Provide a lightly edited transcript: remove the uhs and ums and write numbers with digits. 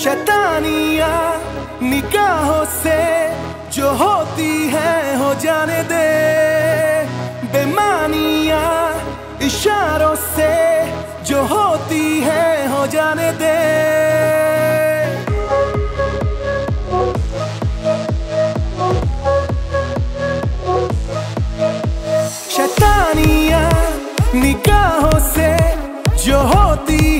शैतानियां निगाहों से जो होती है हो जाने दे, बेमानियां इशारों से जो होती है हो जाने दे। शैतानियां निगाहों से जो होती